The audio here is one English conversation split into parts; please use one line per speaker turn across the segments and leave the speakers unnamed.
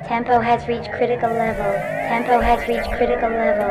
Tempo has reached critical level. Tempo has reached critical level.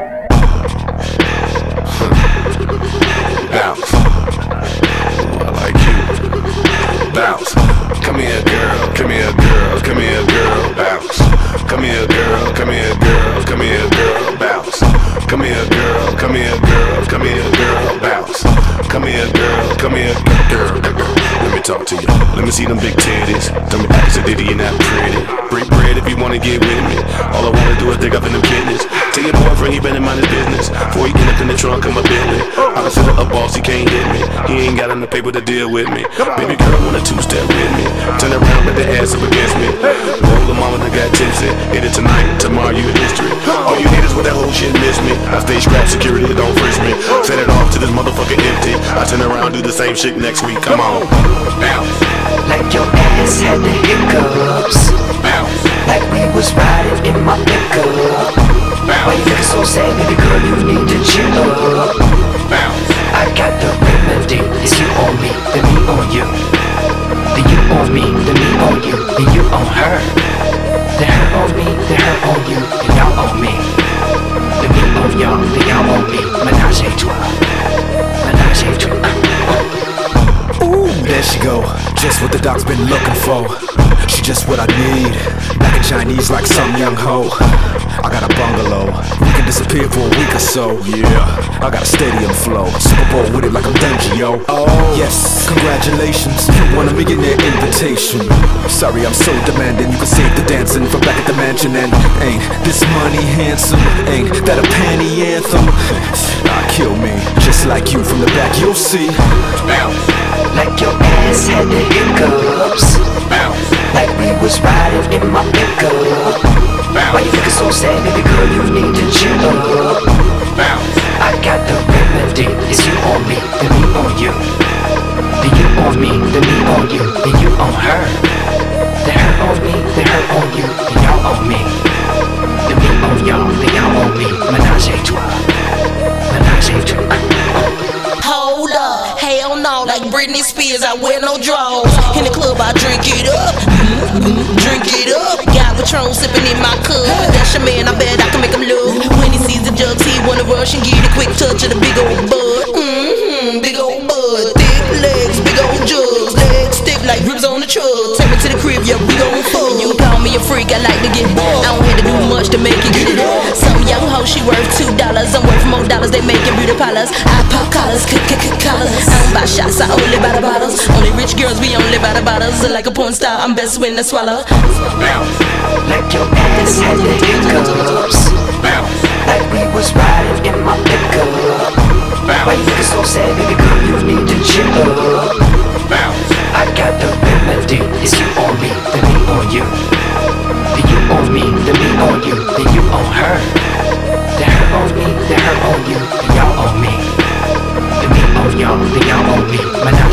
Bounce. Ooh, I like you. Bounce. Come here, girl. Come here, girl. Come here, girl. Bounce. Come here, girl. Come here, girl. Come here, girl. Bounce. Come here, girl. Come here, girl. Come here, girl. Bounce. Come here, girl. Come here, girl. Let me talk to you. Let me see them big titties. Tell me ask a ditty and that pretty. Break bread if you wanna get with me. All I wanna do is dig up in the business. Tell your boyfriend he better mind his business. Before he get up in the trunk of my Bentley. I consider a boss, he can't hit me. He ain't got enough paper to deal with me. Baby girl want a two-step with me. Turn around, put the ass up against me. Roll the mama that got tipsy. Hit it tonight, tomorrow you in history. All you haters with that whole shit miss me. I stay strapped, security don't frisk me. Set it off to this motherfucker empty. I turn around, do the same shit next week. Come on. Bounce.
Like your ass had the hiccups.
Bounce.
Like we was riding in my pickup.
Bounce.
Why you looking so sad, baby girl, you need to chill up.
Bounce.
I got the remedy. It's you on me, then me on you. Then you on me, then me on you. Then you on her. Then her on me, then her on you. Then y'all on me. Then me on y'all, then y'all on me. Menage a trois. Menage a trois.
Ooh, there she go, just what the doc's been looking for. She just what I need, black and Chinese like some young hoe. I got a bungalow, we can disappear for a week or so. Yeah, I got a stadium flow, Super Bowl with it like I'm Dungy, yo. Oh, yes, congratulations, you won a millionaire invitation. Sorry I'm so demanding, you can save the dancing from back at the mansion. And ain't this money handsome, ain't that a panty anthem? Kill me, just like you from the back you'll see.
Bounce.
Like your ass had the hiccups.
Bounce.
Like we was riding in my pickup. Why you looking so sad, baby girl, you need to chill up.
Bounce.
I got the remedy. It's you on me, then me on you. Then you on me, then me on you. Then you on her. Then her on me, then her on you. Then y'all on me. Then me on y'all, then y'all on me. Menage a trois. Menage a trois.
Hold up, hell no, like Britney Spears, I wear no drawers. In the club, I drink it up, drink it up. Got Patron sipping in my cup. That's your man, I bet I can make him look. When he sees the jugs, he wanna rush and get a quick touch of the big old bud. Big old bud, thick legs, big old jugs. Legs stiff like ribs on the truck. Take me to the crib, yeah, we gon' fuck. You call me a freak, I like to get I don't have to do much to make it get it up. Some young hoe, she worth $2. I'm worth more dollars, they making beauty parlors. I pop collars, collars. I don't buy shots, I only buy the bottles. Only rich girls, we only buy the bottles. Like a porn star, I'm best when I swallow.
Bounce.
Like your ass had the hiccups.
Bounce.
Like we was riding in my pickup. Why you looking so sad, baby girl, you need to chill up.
Bounce.
I got the remedy. It's you on me, then me on you. Then you on me, then me on you. Then you on her. Then her on me, then her on you. Then y'all on me. Then me on y'all, then y'all on me.